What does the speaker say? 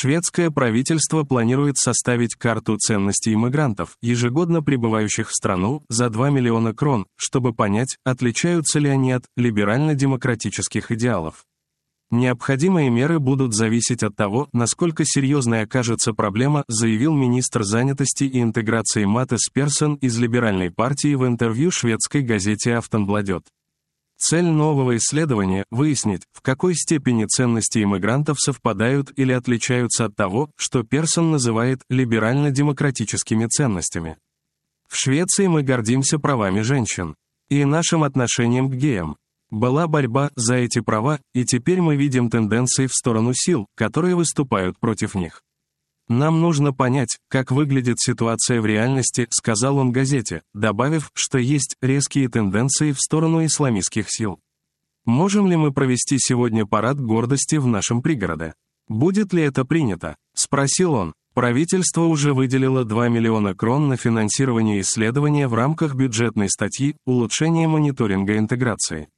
Шведское правительство планирует составить карту ценностей иммигрантов, ежегодно прибывающих в страну, за 2 миллиона крон, чтобы понять, отличаются ли они от либерально-демократических идеалов. Необходимые меры будут зависеть от того, насколько серьезной окажется проблема, заявил министр занятости и интеграции Маттес Персон из Либеральной партии в интервью шведской газете «Афтонбладет». Цель нового исследования – выяснить, в какой степени ценности иммигрантов совпадают или отличаются от того, что Персон называет либерально-демократическими ценностями. В Швеции мы гордимся правами женщин и нашим отношением к геям. Была борьба за эти права, и теперь мы видим тенденции в сторону сил, которые выступают против них. «Нам нужно понять, как выглядит ситуация в реальности», — сказал он газете, добавив, что есть резкие тенденции в сторону исламистских сил. «Можем ли мы провести сегодня парад гордости в нашем пригороде? Будет ли это принято?» — спросил он. Правительство уже выделило 2 миллиона крон на финансирование исследования в рамках бюджетной статьи «Улучшение мониторинга интеграции».